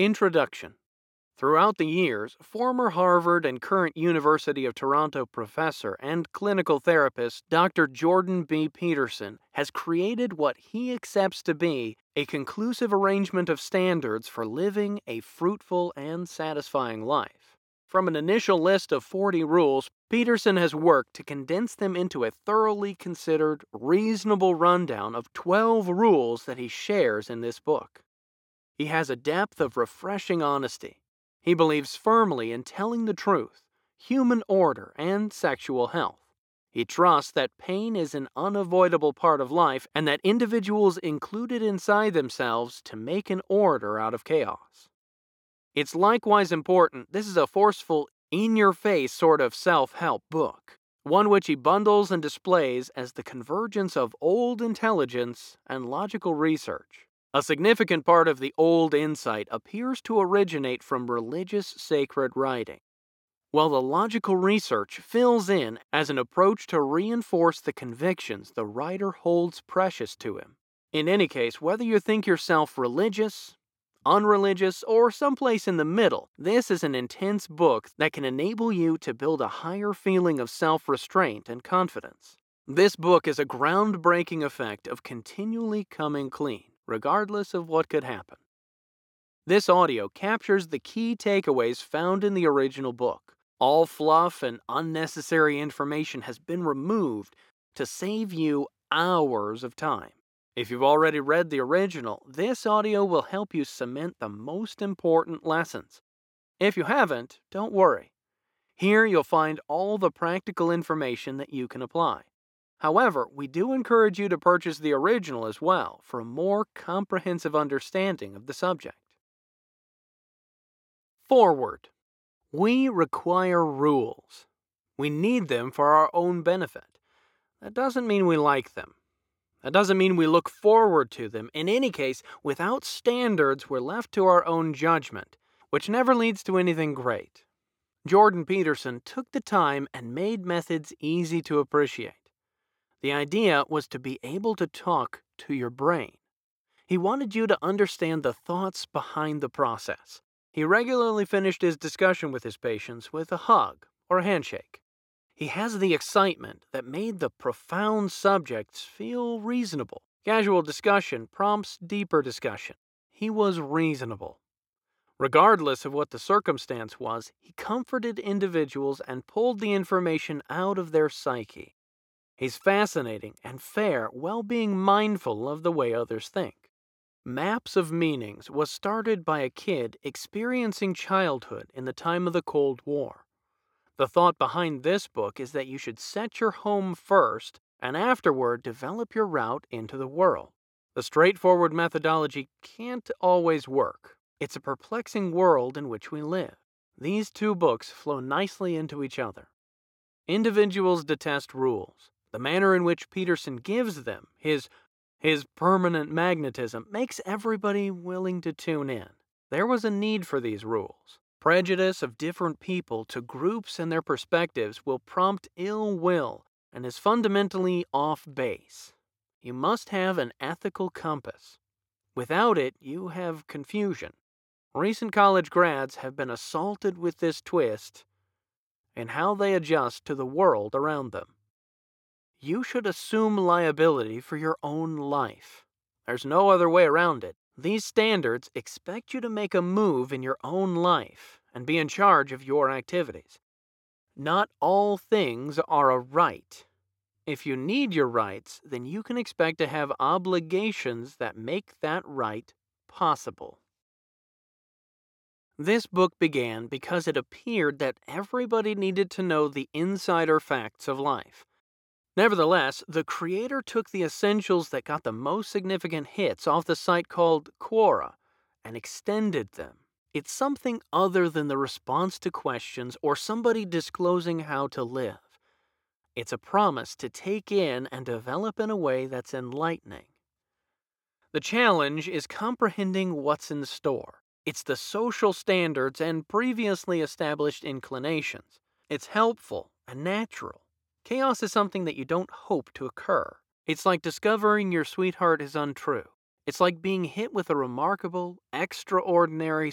Introduction. Throughout the years, former Harvard and current University of Toronto professor and clinical therapist Dr. Jordan B. Peterson has created what he accepts to be a conclusive arrangement of standards for living a fruitful and satisfying life. From an initial list of 40 rules, Peterson has worked to condense them into a thoroughly considered, reasonable rundown of 12 rules that he shares in this book. He has a depth of refreshing honesty. He believes firmly in telling the truth, human order, and sexual health. He trusts that pain is an unavoidable part of life and that individuals include it inside themselves to make an order out of chaos. It's likewise important this is a forceful, in-your-face sort of self-help book, one which he bundles and displays as the convergence of old intelligence and logical research. A significant part of the old insight appears to originate from religious sacred writing, while the logical research fills in as an approach to reinforce the convictions the writer holds precious to him. In any case, whether you think yourself religious, unreligious, or someplace in the middle, this is an intense book that can enable you to build a higher feeling of self-restraint and confidence. This book is a groundbreaking effect of continually coming clean, regardless of what could happen. This audio captures the key takeaways found in the original book. All fluff and unnecessary information has been removed to save you hours of time. If you've already read the original, this audio will help you cement the most important lessons. If you haven't, don't worry. Here you'll find all the practical information that you can apply. However, we do encourage you to purchase the original as well for a more comprehensive understanding of the subject. Forward. We require rules. We need them for our own benefit. That doesn't mean we like them. That doesn't mean we look forward to them. In any case, without standards, we're left to our own judgment, which never leads to anything great. Jordan Peterson took the time and made methods easy to appreciate. The idea was to be able to talk to your brain. He wanted you to understand the thoughts behind the process. He regularly finished his discussion with his patients with a hug or a handshake. He has the excitement that made the profound subjects feel reasonable. Casual discussion prompts deeper discussion. He was reasonable. Regardless of what the circumstance was, he comforted individuals and pulled the information out of their psyche. He's fascinating and fair while being mindful of the way others think. Maps of Meanings was started by a kid experiencing childhood in the time of the Cold War. The thought behind this book is that you should set your home first and afterward develop your route into the world. The straightforward methodology can't always work. It's a perplexing world in which we live. These two books flow nicely into each other. Individuals detest rules. The manner in which Peterson gives them, his permanent magnetism, makes everybody willing to tune in. There was a need for these rules. Prejudice of different people to groups and their perspectives will prompt ill will and is fundamentally off base. You must have an ethical compass. Without it, you have confusion. Recent college grads have been assaulted with this twist in how they adjust to the world around them. You should assume liability for your own life. There's no other way around it. These standards expect you to make a move in your own life and be in charge of your activities. Not all things are a right. If you need your rights, then you can expect to have obligations that make that right possible. This book began because it appeared that everybody needed to know the insider facts of life. Nevertheless, the creator took the essentials that got the most significant hits off the site called Quora and extended them. It's something other than the response to questions or somebody disclosing how to live. It's a promise to take in and develop in a way that's enlightening. The challenge is comprehending what's in store. It's the social standards and previously established inclinations. It's helpful and natural. Chaos is something that you don't hope to occur. It's like discovering your sweetheart is untrue. It's like being hit with a remarkable, extraordinary,